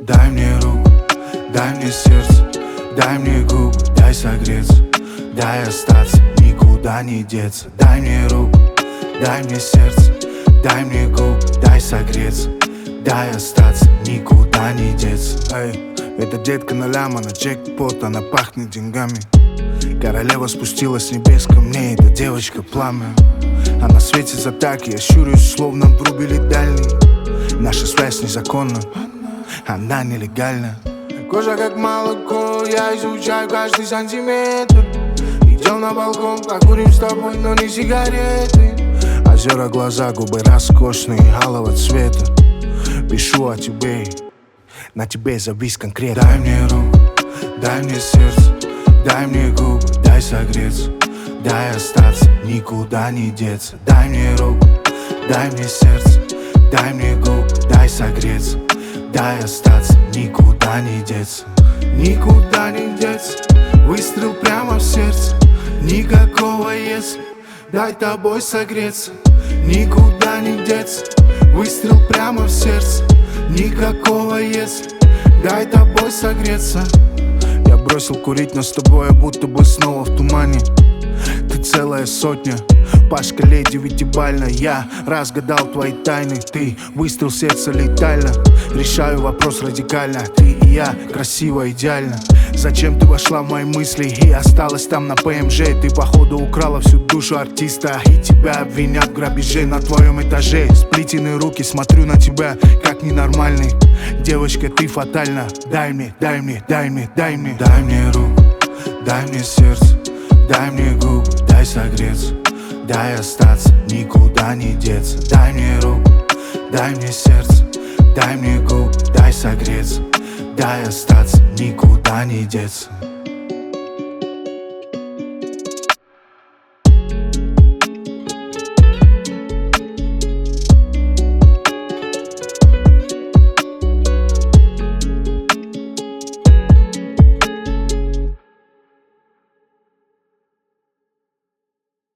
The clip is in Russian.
Дай мне руку, дай мне сердце, дай мне губы, дай согреться, дай остаться, никуда не деться. Дай мне руку, дай мне сердце, дай мне губы, дай согреться, дай остаться, никуда не деться. Эй, эта детка на ляма, на джекпот, она пахнет деньгами. Королева спустилась с небес ко мне, эта девочка пламя. Она светится так, я щурюсь, словно врубили дальний. Наша связь незаконна, она нелегальна. Кожа как молоко, я изучаю каждый сантиметр. Идем на балкон, покурим с тобой, но не сигареты. Озера, глаза, губы роскошные, алого цвета. Пишу о тебе, на тебе завис конкретно. Дай мне руку, дай мне сердце, дай мне губы, дай согреться, дай остаться, никуда не деться. Дай мне руку, дай мне сердце, дай мне губы, дай согреться, дай остаться, никуда не деться. Никуда не деться, выстрел прямо в сердце, никакого если, дай тобой согреться. Никуда не деться, выстрел прямо в сердце, никакого если, дай тобой согреться. Я бросил курить, но с тобой я будто бы снова в тумане. Ты целая сотня, по шкале 9-бально. Я разгадал твои тайны, ты выстрел сердца летально. Решаю вопрос радикально, ты и я, красиво, идеально. Зачем ты вошла в мои мысли и осталась там на ПМЖ? Ты походу украла всю душу артиста, и тебя обвинят в грабеже на твоем этаже. Сплетены руки, смотрю на тебя как ненормальный. Девочка, ты фатальна. Дай мне, дай мне, дай мне, дай мне. Дай мне руку, дай мне сердце, дай мне губы, дай согреться, дай остаться, никуда не деться. Дай мне руку, дай мне сердце, дай мне губы, дай согреться, дай остаться, никуда не деться.